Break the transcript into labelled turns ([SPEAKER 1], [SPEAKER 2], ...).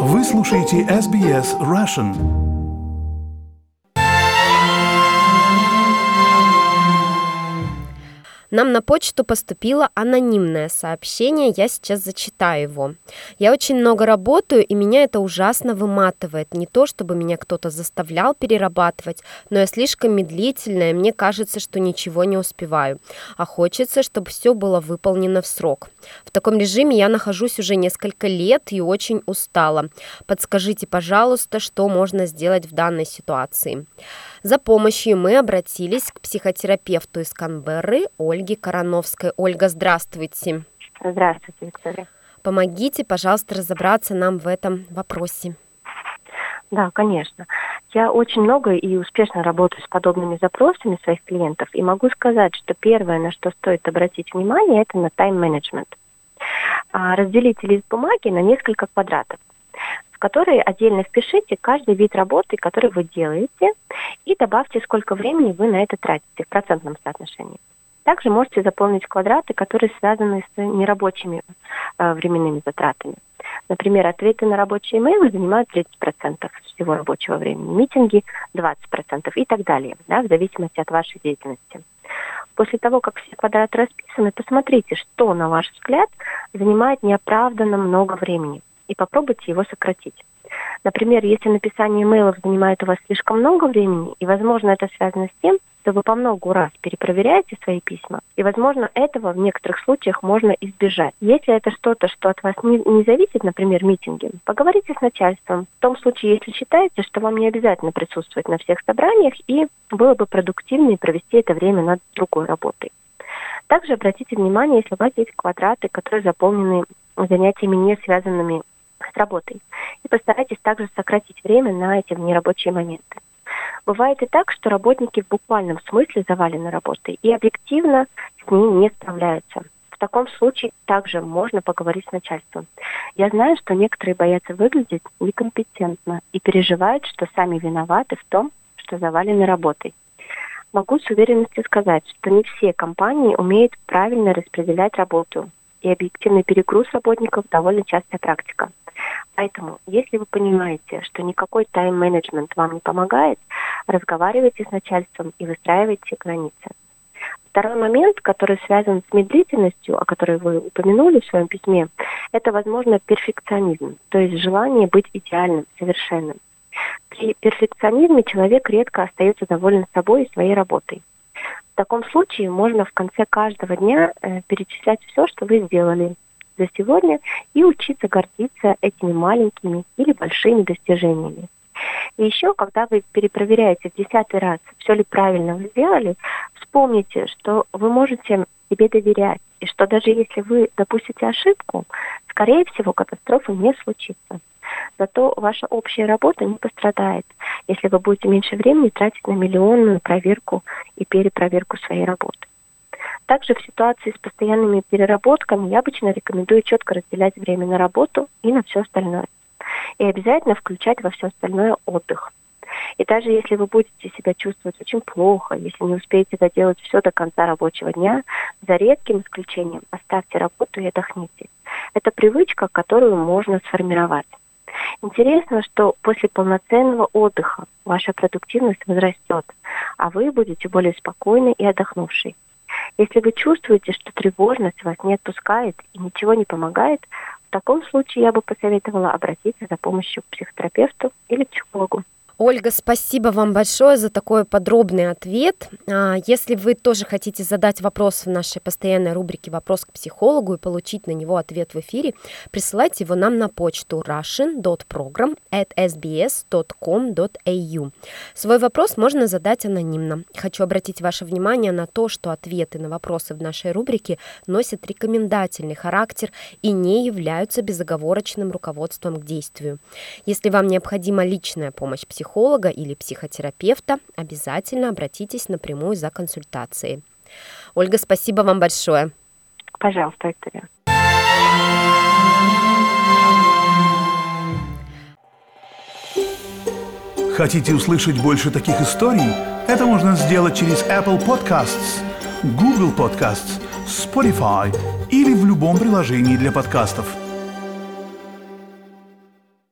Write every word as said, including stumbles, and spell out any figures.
[SPEAKER 1] Вы слушаете эс би эс Russian.
[SPEAKER 2] Нам на почту поступило анонимное сообщение, я сейчас зачитаю его. Я очень много работаю, и меня это ужасно выматывает. Не то, чтобы меня кто-то заставлял перерабатывать, но я слишком медлительная, мне кажется, что ничего не успеваю. А хочется, чтобы все было выполнено в срок. В таком режиме я нахожусь уже несколько лет и очень устала. Подскажите, пожалуйста, что можно сделать в данной ситуации. За помощью мы обратились к психотерапевту из Канберры Ольге Короновской. Ольга, здравствуйте.
[SPEAKER 3] Здравствуйте, Виктория.
[SPEAKER 2] Помогите, пожалуйста, разобраться нам в этом вопросе.
[SPEAKER 3] Да, конечно. Я очень много и успешно работаю с подобными запросами своих клиентов, и могу сказать, что первое, на что стоит обратить внимание, это на тайм-менеджмент. Разделите лист бумаги на несколько квадратов, в которые отдельно впишите каждый вид работы, который вы делаете, и добавьте, сколько времени вы на это тратите в процентном соотношении. Также можете заполнить квадраты, которые связаны с нерабочими э, временными затратами. Например, ответы на рабочие имейлы занимают тридцать процентов всего рабочего времени, митинги двадцать процентов и так далее, да, в зависимости от вашей деятельности. После того, как все квадраты расписаны, посмотрите, что, на ваш взгляд, занимает неоправданно много времени, и попробуйте его сократить. Например, если написание имейлов занимает у вас слишком много времени, и, возможно, это связано с тем, что вы по многу раз перепроверяете свои письма, и, возможно, этого в некоторых случаях можно избежать. Если это что-то, что от вас не, не зависит, например, митинги, поговорите с начальством. В том случае, если считаете, что вам не обязательно присутствовать на всех собраниях, и было бы продуктивнее провести это время над другой работой. Также обратите внимание, если у вас есть квадраты, которые заполнены занятиями, не связанными с работой. И постарайтесь также сократить время на эти нерабочие моменты. Бывает и так, что работники в буквальном смысле завалены работой и объективно с ней не справляются. В таком случае также можно поговорить с начальством. Я знаю, что некоторые боятся выглядеть некомпетентно и переживают, что сами виноваты в том, что завалены работой. Могу с уверенностью сказать, что не все компании умеют правильно распределять работу, и объективный перегруз работников довольно частая практика. Поэтому, если вы понимаете, что никакой тайм-менеджмент вам не помогает, разговаривайте с начальством и выстраивайте границы. Второй момент, который связан с медлительностью, о которой вы упомянули в своем письме, это, возможно, перфекционизм, то есть желание быть идеальным, совершенным. При перфекционизме человек редко остается доволен собой и своей работой. В таком случае можно в конце каждого дня э, перечислять все, что вы сделали за сегодня, и учиться гордиться этими маленькими или большими достижениями. И еще, когда вы перепроверяете в десятый раз, все ли правильно вы сделали, вспомните, что вы можете себе доверять, и что даже если вы допустите ошибку, скорее всего, катастрофы не случится. Зато ваша общая работа не пострадает, если вы будете меньше времени тратить на миллионную проверку и перепроверку своей работы. Также в ситуации с постоянными переработками я обычно рекомендую четко разделять время на работу и на все остальное. И обязательно включать во все остальное отдых. И даже если вы будете себя чувствовать очень плохо, если не успеете доделать все до конца рабочего дня, за редким исключением оставьте работу и отдохните. Это привычка, которую можно сформировать. Интересно, что после полноценного отдыха ваша продуктивность возрастет, а вы будете более спокойны и отдохнувшей. Если вы чувствуете, что тревожность вас не отпускает и ничего не помогает, в таком случае я бы посоветовала обратиться за помощью к психотерапевту или психологу.
[SPEAKER 2] Ольга, спасибо вам большое за такой подробный ответ. Если вы тоже хотите задать вопрос в нашей постоянной рубрике «Вопрос к психологу» и получить на него ответ в эфире, присылайте его нам на почту russian dot program at s b s dot com dot a u. Свой вопрос можно задать анонимно. Хочу обратить ваше внимание на то, что ответы на вопросы в нашей рубрике носят рекомендательный характер и не являются безоговорочным руководством к действию. Если вам необходима личная помощь психолога, психолога или психотерапевта, обязательно обратитесь напрямую за консультацией. Ольга, спасибо вам большое.
[SPEAKER 3] Пожалуйста, Виктория.
[SPEAKER 1] Хотите услышать больше таких историй? Это можно сделать через Apple Podcasts, Google Podcasts, Spotify или в любом приложении для подкастов.